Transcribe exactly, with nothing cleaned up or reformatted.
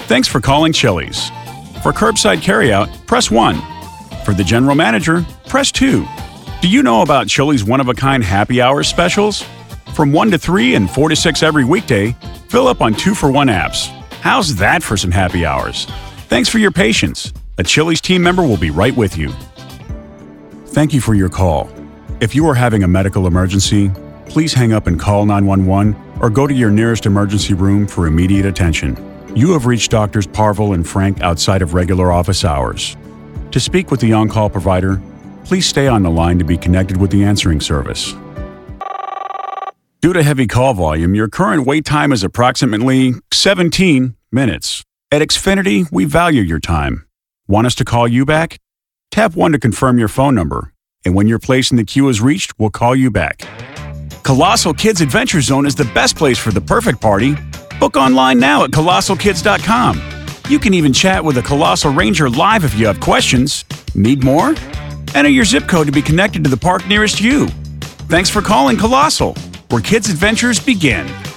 Thanks for calling Chili's. For curbside carryout, press one. For the general manager, press two. Do you know about Chili's one-of-a-kind happy hour specials? From one to three and four to six every weekday, fill up on two-for-one apps. How's that for some happy hours? Thanks for your patience. A Chili's team member will be right with you. Thank you for your call. If you are having a medical emergency, please hang up and call nine one one or go to your nearest emergency room for immediate attention. You have reached Doctors Parville and Frank outside of regular office hours. To speak with the on-call provider, please stay on the line to be connected with the answering service. Due to heavy call volume, your current wait time is approximately seventeen minutes. At Xfinity, we value your time. Want us to call you back? Tap one to confirm your phone number, and when your place in the queue is reached, we'll call you back. Colossal Kids Adventure Zone is the best place for the perfect party. Book online now at colossal kids dot com. You can even chat with a Colossal Ranger live if you have questions. Need more? Enter your zip code to be connected to the park nearest you. Thanks for calling Colossal, where kids' adventures begin.